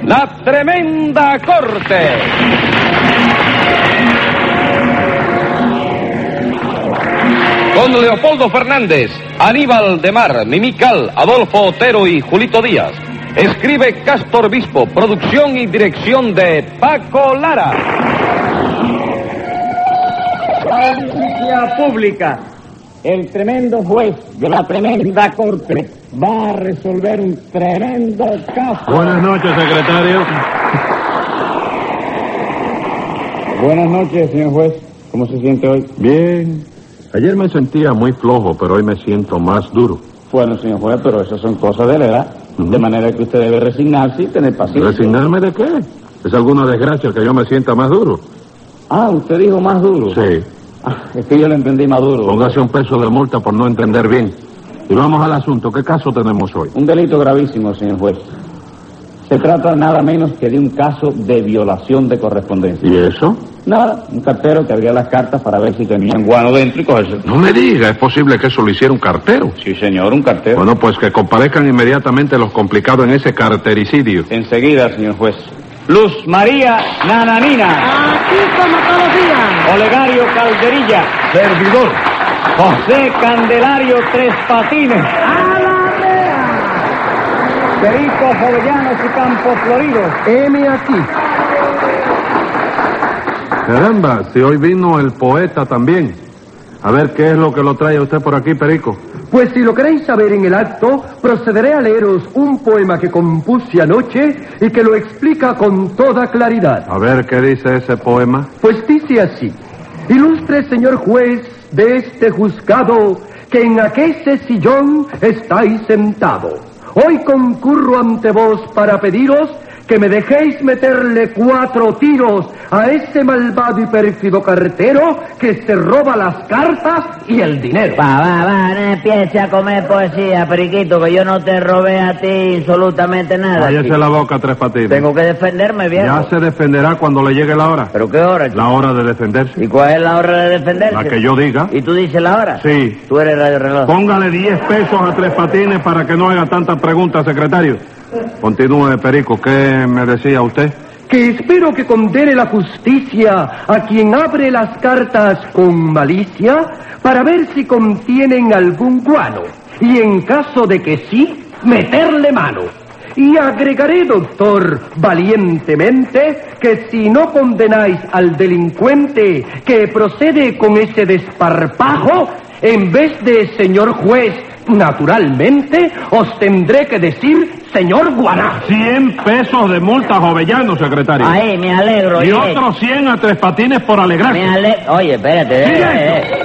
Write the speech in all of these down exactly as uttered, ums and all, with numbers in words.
La Tremenda Corte. Con Leopoldo Fernández, Aníbal de Mar, Mimical, Adolfo Otero y Julito Díaz. Escribe Castor Bispo, producción y dirección de Paco Lara. Audiencia pública. El tremendo juez de la tremenda corte va a resolver un tremendo caso. Buenas noches, secretario. Buenas noches, señor juez. ¿Cómo se siente hoy? Bien. Ayer me sentía muy flojo, pero hoy me siento más duro. Bueno, señor juez, pero esas son cosas de la edad. Uh-huh. De manera que usted debe resignarse y tener paciencia. ¿Resignarme de qué? ¿Es alguna desgracia que yo me sienta más duro? Ah, usted dijo más duro. Sí. Ah, es que yo le entendí más duro. Póngase un peso de multa por no entender bien. Y vamos al asunto. ¿Qué caso tenemos hoy? Un delito gravísimo, señor juez. Se trata nada menos que de un caso de violación de correspondencia. ¿Y eso? Nada, un cartero que abría las cartas para ver si tenían guano dentro y cogerse. No me diga, ¿es posible que eso lo hiciera un cartero? Sí, señor, un cartero. Bueno, pues que comparezcan inmediatamente los complicados en ese cartericidio. Enseguida, señor juez. Luz María Nananina. Aquí como todos los días. Olegario Calderilla. Servidor. José Candelario Tres Patines. A la rea. Perico Jovellanos y Campos Floridos. Heme aquí. Caramba, si hoy vino el poeta también. A ver, ¿qué es lo que lo trae usted por aquí, Perico? Pues si lo queréis saber en el acto, procederé a leeros un poema que compuse anoche y que lo explica con toda claridad. A ver, ¿qué dice ese poema? Pues dice así: Ilustre señor juez de este juzgado, que en aquel sillón estáis sentado. Hoy concurro ante vos para pediros que me dejéis meterle cuatro tiros a ese malvado y pérfido cartero que se roba las cartas y el dinero. Va, va, va, no empiece a comer poesía, Periquito, que yo no te robé a ti absolutamente nada. Cállese chico. la boca, Tres Patines. Tengo que defenderme, viejo. Ya se defenderá cuando le llegue la hora. ¿Pero qué hora, chico? La hora de defenderse. ¿Y cuál es la hora de defenderse? La que yo diga. ¿Y tú dices la hora? Sí. Tú eres Radio Reloj. Póngale diez pesos a Tres Patines para que no haga tantas preguntas, secretario. Continúe, Perico. ¿Qué me decía usted? Que espero que condene la justicia a quien abre las cartas con malicia para ver si contienen algún guano. Y en caso de que sí, meterle mano. Y agregaré, doctor, valientemente, que si no condenáis al delincuente que procede con ese desparpajo, en vez de señor juez, naturalmente, os tendré que decir señor Guaná. Cien pesos de multa, Jovellano, secretario. Ay, me alegro. Y oye. otros cien a Tres Patines por alegrarse. Me alegro. Oye, espérate. Eh, eh.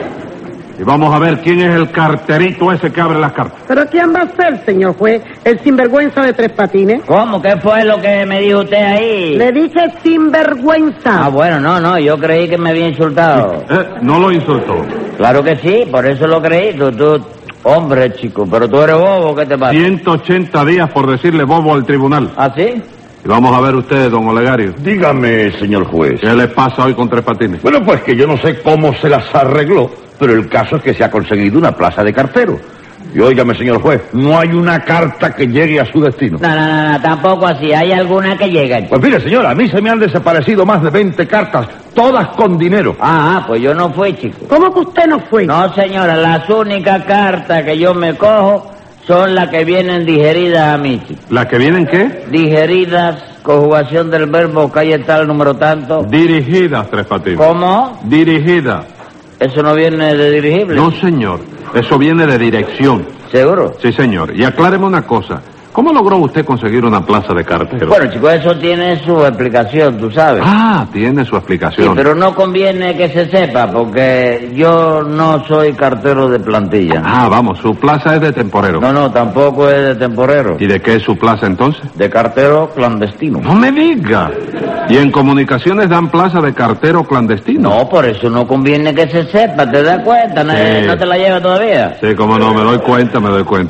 Y vamos a ver quién es el carterito ese que abre las cartas. ¿Pero quién va a ser, señor juez? ¿El sinvergüenza de Tres Patines? ¿Cómo? ¿Qué fue lo que me dijo usted ahí? Le dije sinvergüenza. Ah, bueno, no, no, yo creí que me había insultado. Eh, no lo insultó. Claro que sí, por eso lo creí. Tú, tú, hombre, chico, pero tú eres bobo, ¿qué te pasa? ciento ochenta días por decirle bobo al tribunal. ¿Ah, sí? Y vamos a ver usted, don Olegario. Dígame, señor juez. ¿Qué le pasa hoy con Tres Patines? Bueno, pues que yo no sé cómo se las arregló, pero el caso es que se ha conseguido una plaza de cartero. Y óigame, señor juez, no hay una carta que llegue a su destino. No, no, no, no, tampoco así. ¿Hay alguna que llegue? Pues mire, señora, a mí se me han desaparecido más de veinte cartas, todas con dinero. Ah, ah, pues yo no fui, chico. ¿Cómo que usted no fue? No, señora, las únicas cartas que yo me cojo son las que vienen digeridas a mí, chico. ¿Las que vienen qué? Digeridas, conjugación del verbo, que ahí está el número tanto. Dirigidas, Tres Patines. ¿Cómo? Dirigidas. ¿Eso no viene de dirigible? No, señor. Eso viene de dirección. ¿Seguro? Sí, señor. Y acláreme una cosa. ¿Cómo logró usted conseguir una plaza de cartero? Bueno, chico, eso tiene su explicación, tú sabes. Ah, tiene su explicación. Sí, pero no conviene que se sepa, porque yo no soy cartero de plantilla. Ah, vamos, su plaza es de temporero. No, no, tampoco es de temporero. ¿Y de qué es su plaza entonces? De cartero clandestino. No me diga. ¿Y en comunicaciones dan plaza de cartero clandestino? No, por eso no conviene que se sepa, ¿te das cuenta? ¿No, Sí. ¿No te la lleva todavía? Sí, cómo no, me doy cuenta, me doy cuenta.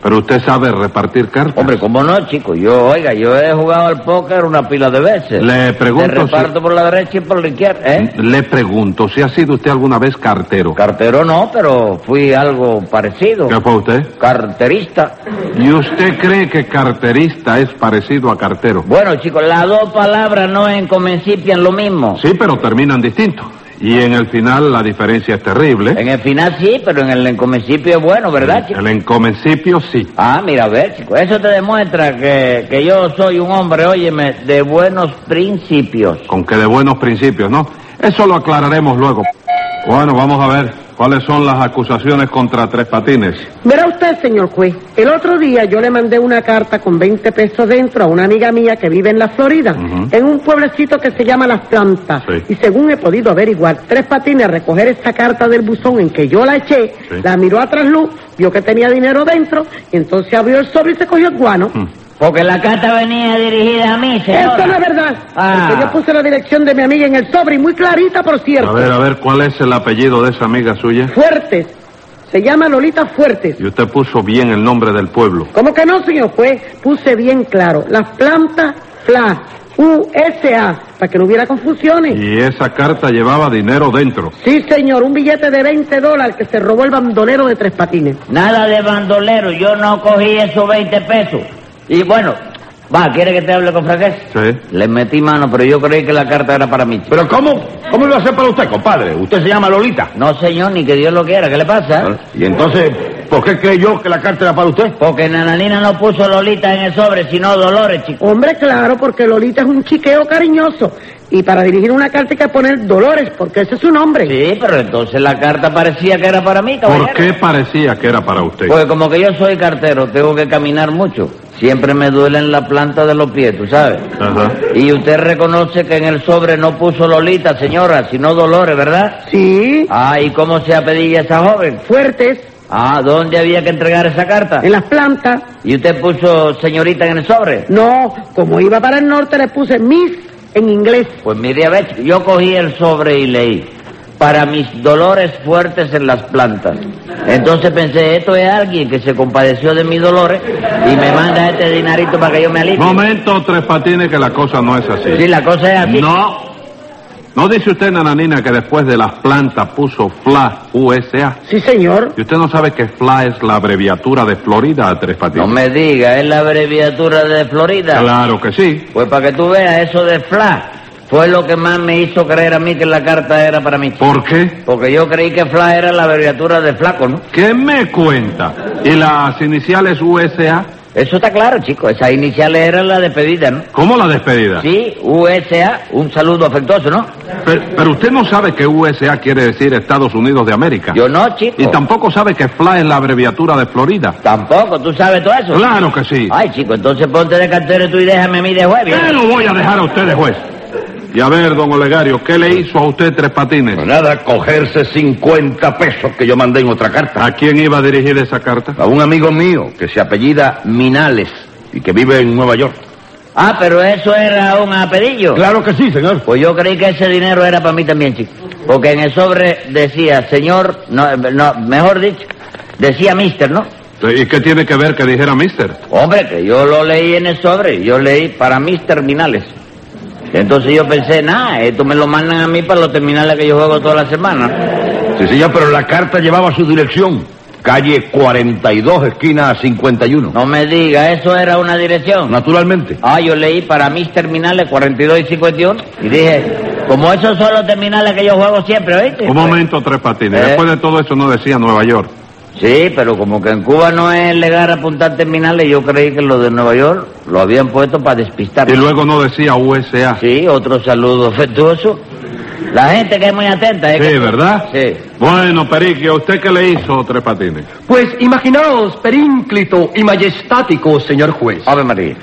Pero usted sabe repartir cartas. Hombre, ¿cómo no, chico? Yo, oiga, yo he jugado al póker una pila de veces. Le pregunto Te reparto si... por la derecha y por la izquierda, ¿eh? Le pregunto si ha sido usted alguna vez cartero. Cartero no, pero fui algo parecido. ¿Qué fue usted? Carterista. ¿Y usted cree que carterista es parecido a cartero? Bueno, chicos, las dos palabras no encomencipian lo mismo. Sí, pero terminan distintos. Y en el final la diferencia es terrible. En el final sí, pero en el encomencipio es bueno, ¿verdad, chico? El encomencipio sí. Ah, mira, a ver, chico, eso te demuestra que, que yo soy un hombre, óyeme, de buenos principios. Con que de buenos principios, ¿no? Eso lo aclararemos luego. Bueno, vamos a ver. ¿Cuáles son las acusaciones contra Tres Patines? Verá usted, señor juez, el otro día yo le mandé una carta con veinte pesos dentro a una amiga mía que vive en la Florida, Uh-huh. en un pueblecito que se llama Las Plantas. Sí. Y según he podido averiguar, Tres Patines a recoger esta carta del buzón en que yo la eché, Sí. la miró a trasluz, vio que tenía dinero dentro, y entonces abrió el sobre y se cogió el guano. Mm. Porque la carta venía dirigida a mí, señora. Eso no es verdad. Ah. Porque yo puse la dirección de mi amiga en el sobre y muy clarita, por cierto. A ver, a ver, ¿cuál es el apellido de esa amiga suya? Fuertes. Se llama Lolita Fuertes. Y usted puso bien el nombre del pueblo. ¿Cómo que no, señor juez? Puse bien claro. Las Plantas Fla, U S A, para que no hubiera confusiones. Y esa carta llevaba dinero dentro. Sí, señor, un billete de veinte dólares que se robó el bandolero de Tres Patines. Nada de bandolero, yo no cogí esos veinte pesos. Y bueno, va, ¿quiere que te hable con franqueza? Sí. Le metí mano, pero yo creí que la carta era para mí. ¿Pero cómo? ¿Cómo lo hace para usted, compadre? Usted se llama Lolita. No, señor, ni que Dios lo quiera, ¿qué le pasa? Y entonces, ¿por qué creyó que la carta era para usted? Porque Nananina no puso Lolita en el sobre, sino Dolores, chico. Hombre, claro, porque Lolita es un chiqueo cariñoso. Y para dirigir una carta hay que poner Dolores, porque ese es su nombre. Sí, pero entonces la carta parecía que era para mí, caballero. ¿Por qué parecía que era para usted? Pues como que yo soy cartero, tengo que caminar mucho. Siempre me duelen la planta de los pies, ¿tú sabes? Ajá. Y usted reconoce que en el sobre no puso Lolita, señora, sino Dolores, ¿verdad? Sí, Ah, ¿y cómo se apellida esa joven? Fuertes, Ah, ¿dónde había que entregar esa carta? en Las Plantas. ¿Y usted puso señorita en el sobre? No, como iba para el norte le puse Miss en inglés. Pues mire, a ver, yo cogí el sobre y leí. Para mis dolores fuertes en las plantas. Entonces pensé, esto es alguien que se compadeció de mis dolores y me manda este dinarito para que yo me alivie. Momento, Tres Patines, que la cosa no es así. Sí, la cosa es así. No. ¿No dice usted, Nananina, que después de Las Plantas puso Fla, U S A? Sí, señor. ¿Y usted no sabe que Fla es la abreviatura de Florida a Tres Patines? No me diga, ¿es la abreviatura de Florida? Claro que sí. Pues para que tú veas, eso de Fla fue lo que más me hizo creer a mí que la carta era para mí. ¿Por qué? Porque yo creí que Fla era la abreviatura de flaco, ¿no? ¿Qué me cuenta? ¿Y las iniciales U S A? Eso está claro, chico. Esas iniciales eran la despedida, ¿no? ¿Cómo la despedida? Sí, U S A, un saludo afectuoso, ¿no? Pero, pero usted no sabe que U S A quiere decir Estados Unidos de América. Yo no, chico. Y tampoco sabe que Fla es la abreviatura de Florida. Tampoco, ¿tú sabes todo eso? Claro que sí. Ay, chico, entonces ponte de cartero tú y déjame a mí de juez, ¿bien? ¿Qué lo voy a dejar a usted de juez? Y a ver, don Olegario, ¿qué le hizo a usted Tres Patines? Pues nada, cogerse cincuenta pesos que yo mandé en otra carta. ¿A quién iba a dirigir esa carta? A un amigo mío que se apellida Minales y que vive en Nueva York. Ah, pero eso era un apellido. Claro que sí, señor. Pues yo creí que ese dinero era para mí también, chico. Porque en el sobre decía, señor, no, no, mejor dicho, decía mister, ¿no? ¿Y qué tiene que ver que dijera mister? Hombre, que yo lo leí en el sobre, yo leí para mis terminales. Entonces yo pensé, nada, esto me lo mandan a mí para los terminales que yo juego toda la semana. Sí, señor, pero la carta llevaba su dirección. Calle cuarenta y dos, esquina cincuenta y uno. No me diga, ¿eso era una dirección? Naturalmente. Ah, yo leí para mis terminales cuarenta y dos y cincuenta y uno y dije, como esos son los terminales que yo juego siempre, ¿oíste? Un momento, Tres Patines. ¿Eh? Después de todo eso no decía Nueva York. Sí, pero como que en Cuba no es legal apuntar terminales, yo creí que lo de Nueva York lo habían puesto para despistar. Y luego no decía U S A. Sí, otro saludo afectuoso. La gente que es muy atenta, ¿eh? Sí, que- ¿verdad? Sí. Bueno, Periquio, ¿usted qué le hizo, Tres Patines? Pues imaginaos, perínclito y majestático, señor juez. Ave María.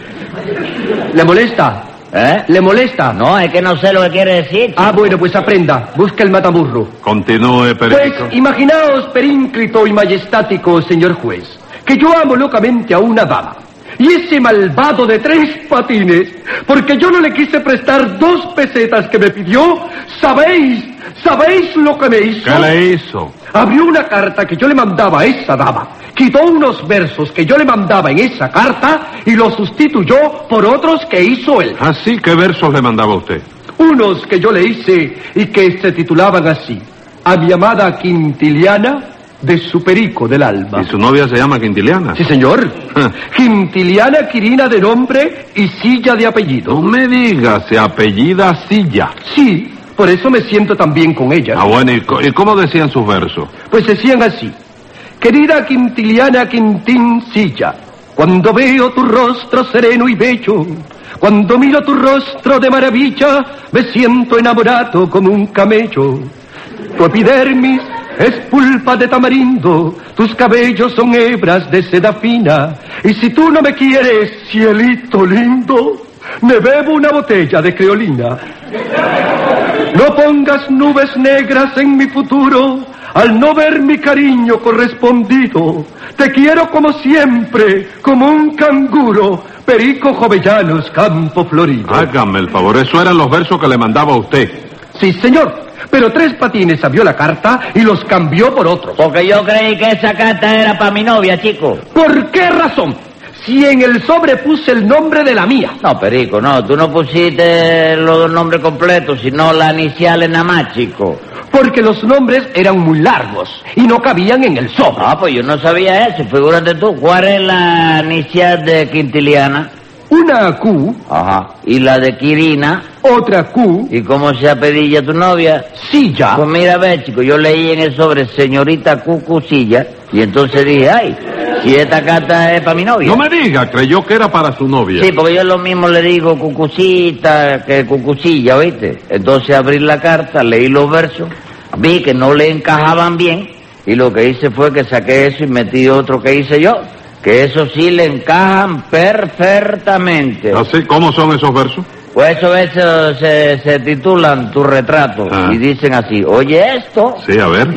¿Le molesta? ¿Eh? ¿Le molesta? No, es que no sé lo que quiere decir. Ah, bueno, pues aprenda. Busca el mataburro. Continúe, Pues Periquio. imaginaos, perínclito y majestático, señor juez, que yo amo locamente a una dama. Y ese malvado de Tres Patines, porque yo no le quise prestar dos pesetas que me pidió, ¿sabéis? ¿Sabéis lo que me hizo? ¿Qué le hizo? Abrió una carta que yo le mandaba a esa dama, quitó unos versos que yo le mandaba en esa carta y los sustituyó por otros que hizo él. Así, ¿qué versos le mandaba usted? Unos que yo le hice y que se titulaban así: a mi amada Quintiliana, de su perico del alma. ¿Y su novia se llama Quintiliana? Sí, señor. Quintiliana Quirina de nombre y Silla de apellido. No me diga, se apellida Silla. Sí, por eso me siento tan bien con ella. Ah, bueno, ¿y, co- y cómo decían sus versos? Pues decían así: querida Quintiliana Quintín Silla, cuando veo tu rostro sereno y bello, cuando miro tu rostro de maravilla, me siento enamorado como un camello. Tu epidermis es pulpa de tamarindo, tus cabellos son hebras de seda fina, y si tú no me quieres, cielito lindo, me bebo una botella de creolina. No pongas nubes negras en mi futuro, al no ver mi cariño correspondido. Te quiero como siempre, como un canguro, Perico Jovellanos, Campo Florido. Hágame el favor, eso eran los versos que le mandaba a usted. Sí, señor. Pero Tres Patines abrió la carta y los cambió por otros. Porque yo creí que esa carta era para mi novia, chico. ¿Por qué razón? Si en el sobre puse el nombre de la mía. No, Perico, no, tú no pusiste los dos nombres completos, sino las iniciales nada más, chico. Porque los nombres eran muy largos y no cabían en el sobre. Ah, pues yo no sabía eso, figúrate tú. ¿Cuál es la inicial de Quintiliana? Una Q, Ajá. ¿Y la de Quirina? otra Q, ¿Y cómo se apellida tu novia? Silla. Pues mira, ve, chico, yo leí en el sobre señorita Cucucilla y entonces dije, ay, si esta carta es para mi novia. No me diga, creyó que era para su novia. Sí, porque yo lo mismo le digo cucucita que cucucilla, ¿oíste? Entonces abrí la carta, leí los versos, vi que no le encajaban bien y lo que hice fue que saqué eso y metí otro que hice yo, que eso sí le encajan perfectamente. ¿Así? ¿Cómo son esos versos? Pues esos versos se, se titulan Tu retrato Ah. y dicen así: oye esto, Sí, a ver.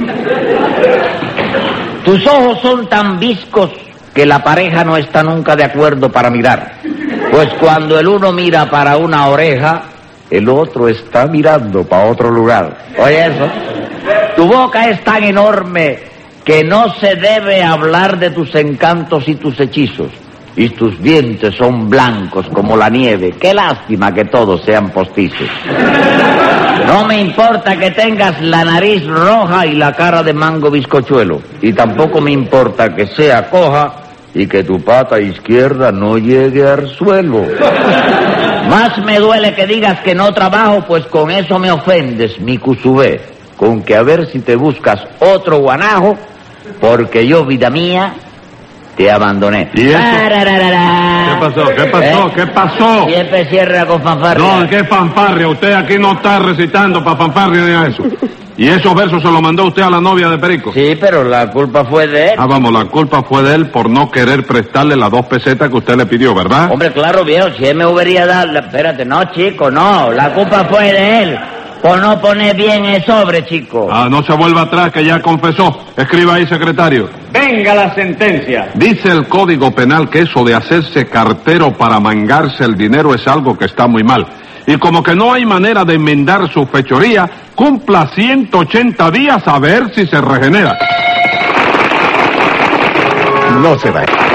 tus ojos son tan viscos que la pareja no está nunca de acuerdo para mirar. Pues cuando el uno mira para una oreja, el otro está mirando para otro lugar. Oye eso. Tu boca es tan enorme que no se debe hablar de tus encantos y tus hechizos. Y tus dientes son blancos como la nieve. Qué lástima que todos sean postizos. No me importa que tengas la nariz roja y la cara de mango bizcochuelo. Y tampoco me importa que sea coja y que tu pata izquierda no llegue al suelo. Más me duele que digas que no trabajo, pues con eso me ofendes, mi cusubé. Con que a ver si te buscas otro guanajo, porque yo, vida mía, te abandoné. ¿Y eso? Tarararara. ¿Qué pasó? ¿Qué pasó? ¿Eh? ¿Qué pasó? Siempre cierra con fanfarria. No, ¿qué fanfarria? Usted aquí no está recitando para fanfarria ni a eso. ¿Y esos versos se los mandó usted a la novia de Perico? Sí, pero la culpa fue de él. Ah, vamos, la culpa fue de él por no querer prestarle las dos pesetas que usted le pidió, ¿verdad? Hombre, claro, viejo, si él me hubiera dado... Espérate, no, chico, no. La culpa fue de él por no poner bien el sobre, chico. Ah, no se vuelva atrás, que ya confesó. Escriba ahí, secretario. Venga la sentencia. Dice el Código Penal que eso de hacerse cartero para mangarse el dinero es algo que está muy mal. Y como que no hay manera de enmendar su fechoría, cumpla ciento ochenta días a ver si se regenera. No se vaya.